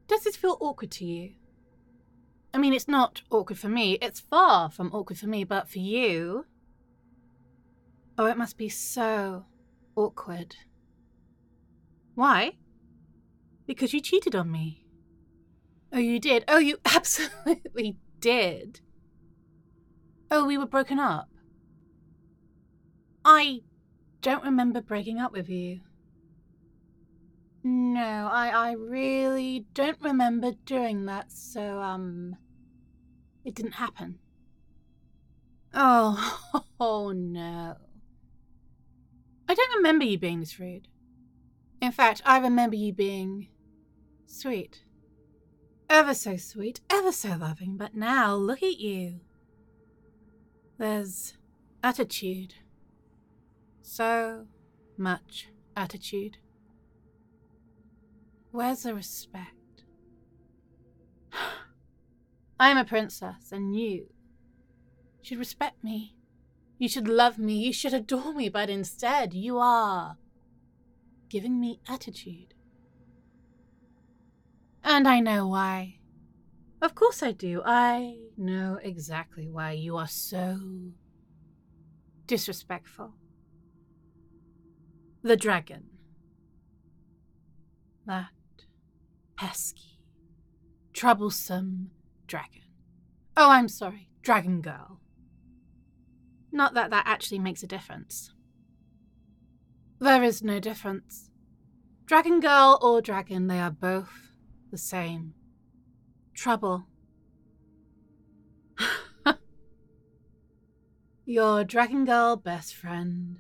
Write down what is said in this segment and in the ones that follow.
Does this feel awkward to you? I mean, it's not awkward for me. It's far from awkward for me, but for you... Oh, it must be so awkward. Why? Because you cheated on me. Oh, you did? Oh, you absolutely did. Oh, we were broken up. I don't remember breaking up with you. No, I really don't remember doing that, so, it didn't happen. Oh, oh no. I don't remember you being this rude. In fact, I remember you being sweet. Ever so sweet, ever so loving, but now look at you. There's attitude. So much attitude. Where's the respect? I'm a princess, and you should respect me. You should love me, you should adore me, but instead you are giving me attitude. And I know why. Of course I do. I know exactly why you are so disrespectful. The dragon. That pesky, troublesome dragon. Oh, I'm sorry, dragon girl. Not that that actually makes a difference. There is no difference. Dragon girl or dragon, they are both the same. Trouble. Your dragon girl best friend.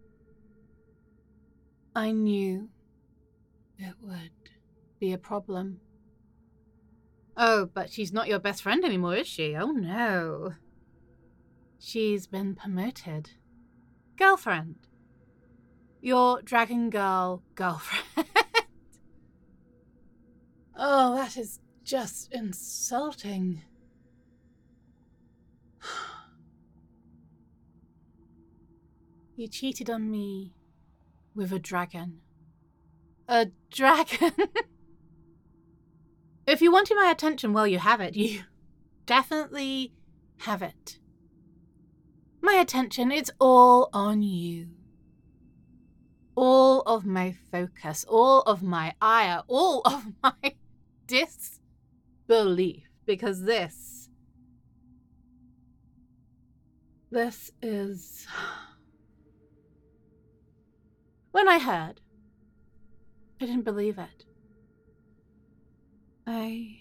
I knew it would be a problem. Oh, but she's not your best friend anymore, is she? Oh no. She's been promoted. Girlfriend. Your dragon girl girlfriend. Oh, that is just insulting. You cheated on me with a dragon. A dragon? If you wanted my attention, well, you have it. You definitely have it. My attention, it's all on you. All of my focus, all of my ire, all of my disbelief, because this is... When I heard, I didn't believe it. I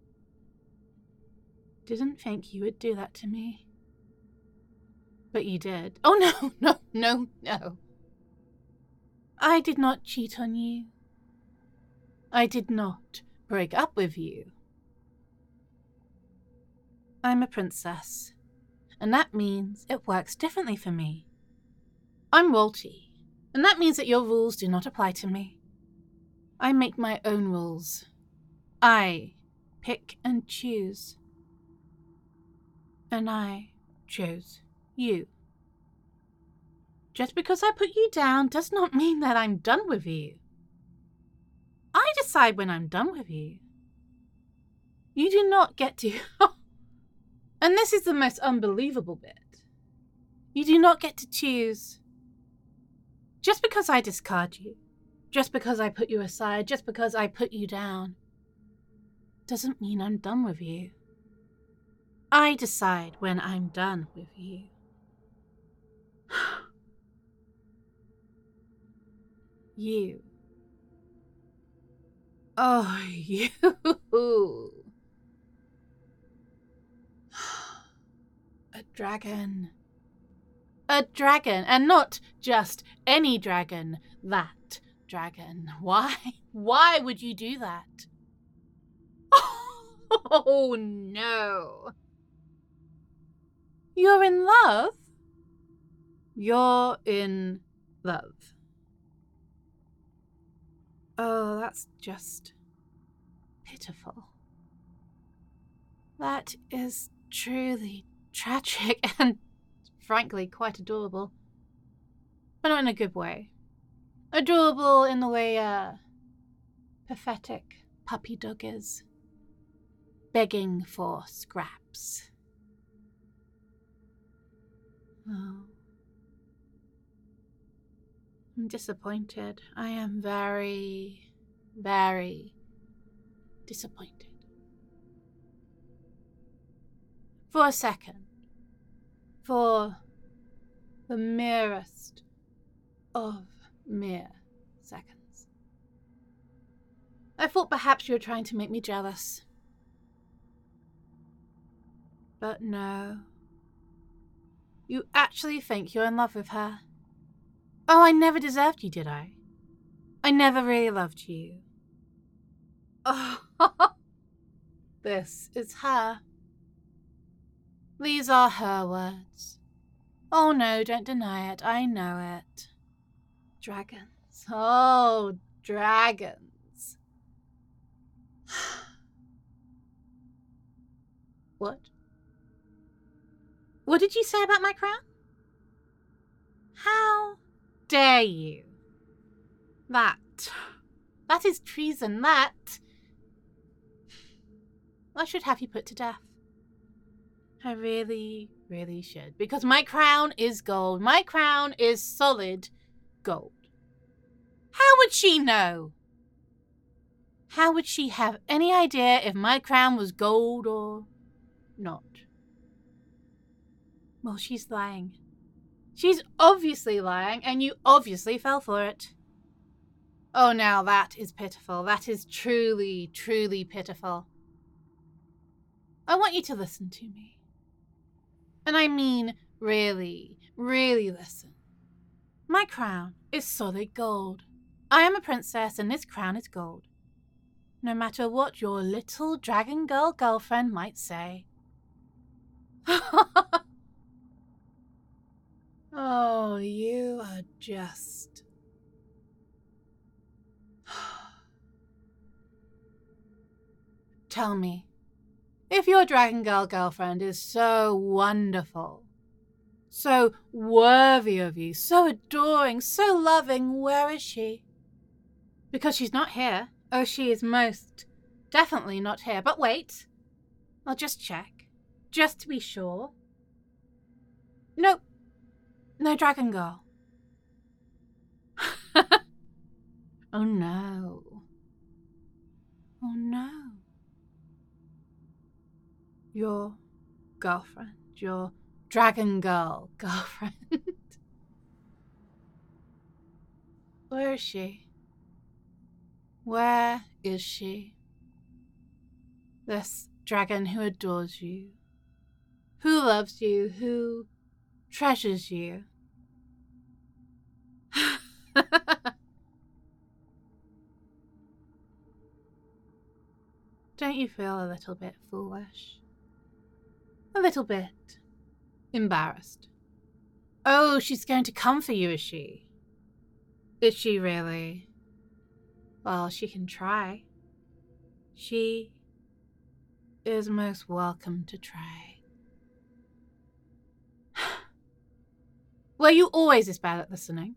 didn't think you would do that to me. But you did. Oh, no, no, no, no. I did not cheat on you. I did not break up with you. I'm a princess, and that means it works differently for me. I'm royalty, and that means that your rules do not apply to me. I make my own rules. I pick and choose. And I chose you. Just because I put you down does not mean that I'm done with you. I decide when I'm done with you. You do not get to... And this is the most unbelievable bit. You do not get to choose. Just because I discard you, just because I put you aside, just because I put you down, doesn't mean I'm done with you. I decide when I'm done with you. You. Oh, you. A dragon. A dragon, and not just any dragon, that dragon. Why? Why would you do that? Oh, no. You're in love? You're in love. Oh, that's just pitiful. That is truly tragic and, frankly, quite adorable. But not in a good way. Adorable in the way, pathetic puppy doggies, begging for scraps. Oh. I'm disappointed. I am very, very disappointed. For a second, for the merest of mere seconds, I thought perhaps you were trying to make me jealous. But no. You actually think you're in love with her. Oh, I never deserved you, did I? I never really loved you. Oh, this is her. These are her words. Oh no, don't deny it. I know it. Dragons. Oh, dragons. What? What did you say about my crown? How dare you? That is treason, that. I should have you put to death. I really, really should. Because my crown is gold. My crown is solid gold. How would she know? How would she have any idea if my crown was gold or not? Well, she's lying. She's obviously lying, and you obviously fell for it. Oh, now that is pitiful. That is truly, truly pitiful. I want you to listen to me. And I mean really, really listen. My crown is solid gold. I am a princess, and this crown is gold. No matter what your little dragon girl girlfriend might say. Oh, you are just... Tell me, if your dragon girl girlfriend is so wonderful, so worthy of you, so adoring, so loving, where is she? Because she's not here. Oh, she is most definitely not here. But wait, I'll just check, just to be sure. Nope. No dragon girl. Oh no. Oh no. Your girlfriend, your dragon girl girlfriend. Where is she? Where is she? This dragon who adores you, who loves you, who treasures you. Don't you feel a little bit foolish? A little bit embarrassed? Oh, she's going to come for you, is she? Is she really? Well, she can try. She is most welcome to try. Were you always this bad at listening?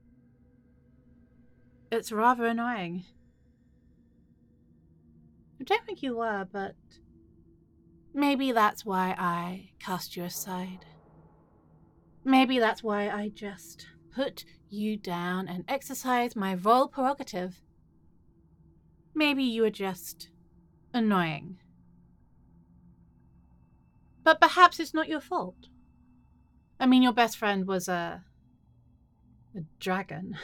It's rather annoying. I don't think you were, but maybe that's why I cast you aside. Maybe that's why I just put you down and exercise my royal prerogative. Maybe you were just annoying. But perhaps it's not your fault. I mean, your best friend was a dragon.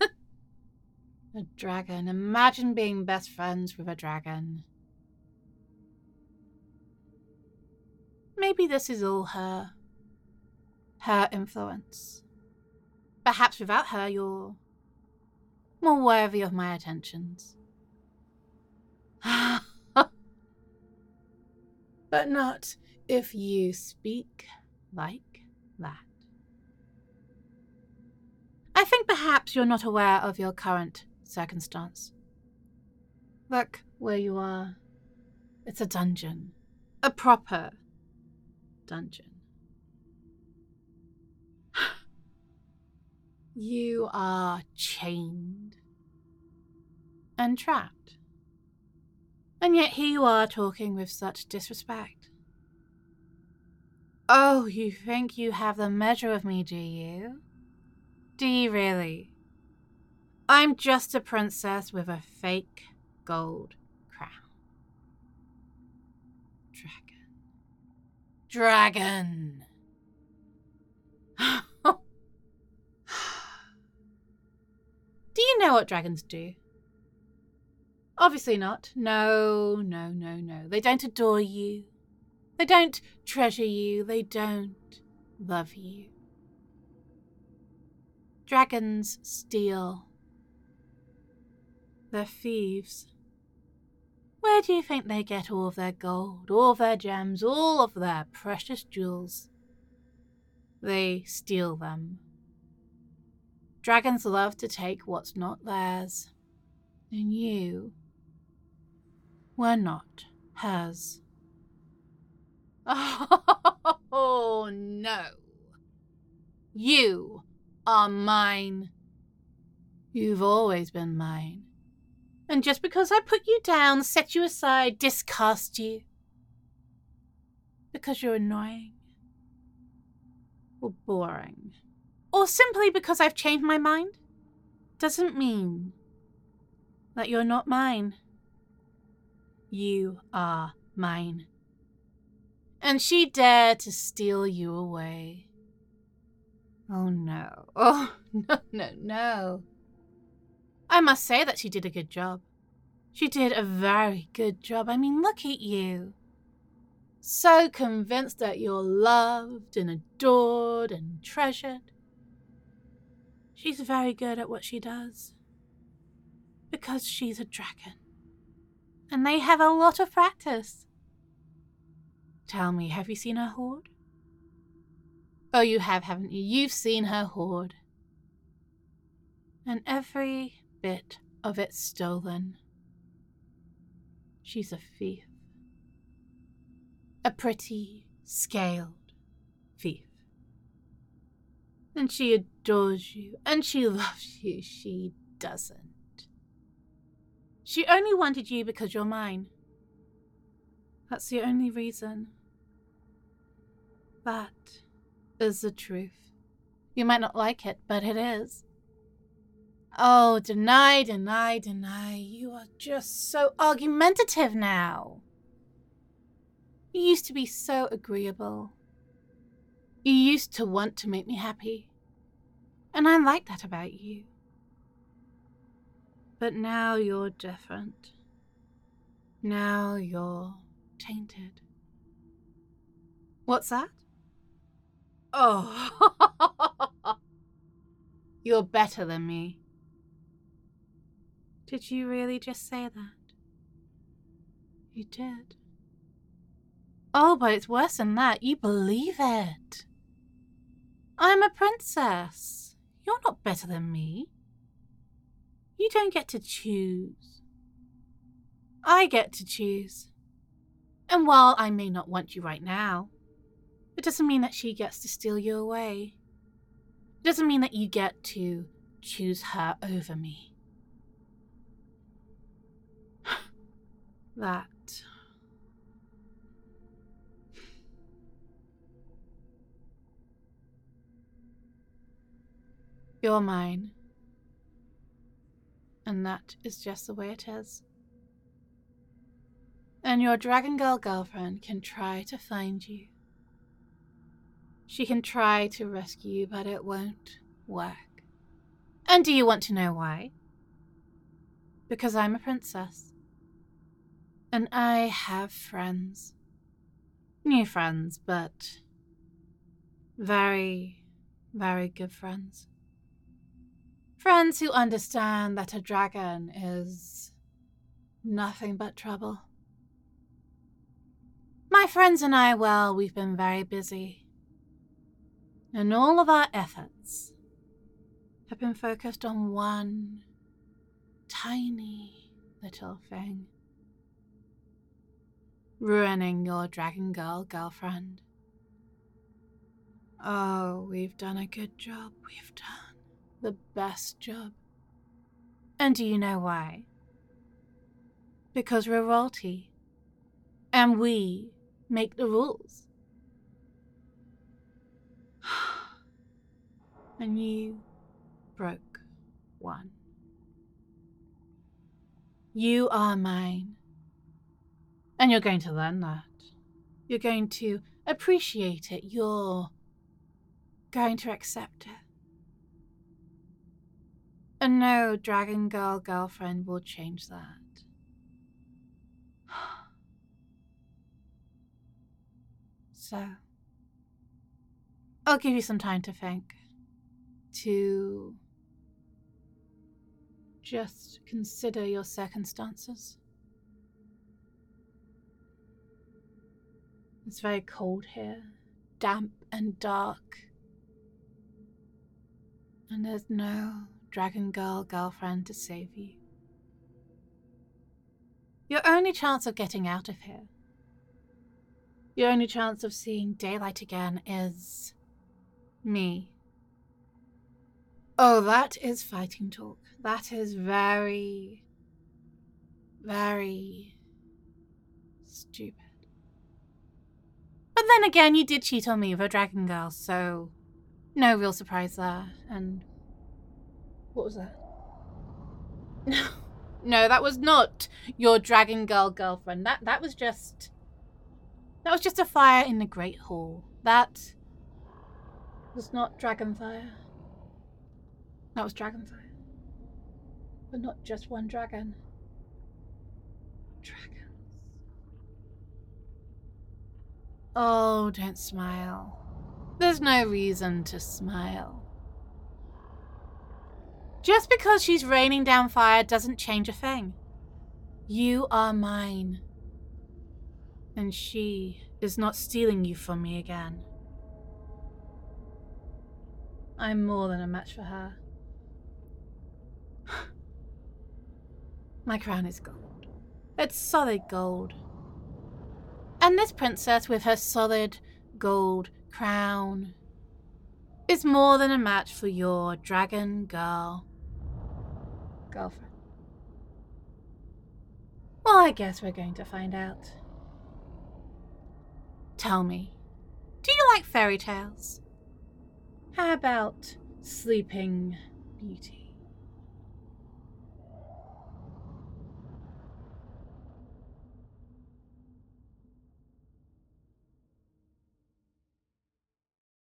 A dragon. Imagine being best friends with a dragon. Maybe this is all her influence. Perhaps without her, you're more worthy of my attentions. But not if you speak like that. I think perhaps you're not aware of your current circumstance. Look where you are. It's a dungeon. A proper dungeon. You are chained and trapped. And yet here you are talking with such disrespect. Oh, you think you have the measure of me, do you? Do you really? I'm just a princess with a fake gold crown. Dragon. Do you know what dragons do? Obviously not. No. They don't adore you. They don't treasure you. They don't love you. Dragons steal. They're thieves. Where do you think they get all of their gold, all of their gems, all of their precious jewels? They steal them. Dragons love to take what's not theirs. And you were not hers. Oh, no. You are mine. You've always been mine. And just because I put you down, set you aside, discast you, because you're annoying, or boring, or simply because I've changed my mind, doesn't mean that you're not mine. You are mine. And she dared to steal you away. Oh no. Oh, no. I must say that she did a good job. She did a very good job. I mean, look at you. So convinced that you're loved and adored and treasured. She's very good at what she does. Because she's a dragon. And they have a lot of practice. Tell me, have you seen her hoard? Oh, you have, haven't you? You've seen her hoard. And every bit of it stolen. She's a thief. A pretty, scaled thief. And she adores you, and she loves you. She doesn't. She only wanted you because you're mine. That's the only reason. That is the truth. You might not like it, but it is. Oh, deny. You are just so argumentative now. You used to be so agreeable. You used to want to make me happy. And I like that about you. But now you're different. Now you're tainted. What's that? Oh, you're better than me. Did you really just say that? You did. Oh, but it's worse than that. You believe it. I'm a princess. You're not better than me. You don't get to choose. I get to choose. And while I may not want you right now, it doesn't mean that she gets to steal you away. It doesn't mean that you get to choose her over me. That. You're mine. And that is just the way it is. And your Dragon Girl girlfriend can try to find you. She can try to rescue you, but it won't work. And do you want to know why? Because I'm a princess. And I have friends. New friends, but very, very good friends. Friends who understand that a dragon is nothing but trouble. My friends and I, well, we've been very busy. And all of our efforts have been focused on one tiny little thing. Ruining your Dragon Girl girlfriend. Oh, we've done a good job. We've done the best job. And do you know why? Because we're royalty. And we make the rules. And you broke one. You are mine. And you're going to learn that. You're going to appreciate it. You're going to accept it. And no dragon girl girlfriend will change that. So, I'll give you some time to think. To just consider your circumstances. It's very cold here, damp and dark. And there's no dragon girl girlfriend to save you. Your only chance of getting out of here, your only chance of seeing daylight again is me. Oh, that is fighting talk. That is very, very stupid. But then again, you did cheat on me with a dragon girl, so no real surprise there. And what was that? No, that was not your dragon girl girlfriend. That was just a fire in the Great Hall. That was not dragon fire. That was dragon fire. But not just one dragon. Dragons. Oh, don't smile. There's no reason to smile. Just because she's raining down fire doesn't change a thing. You are mine. And she is not stealing you from me again. I'm more than a match for her. My crown is gold. It's solid gold. And this princess with her solid gold crown is more than a match for your dragon girl girlfriend. Well, I guess we're going to find out. Tell me, do you like fairy tales? How about Sleeping Beauty?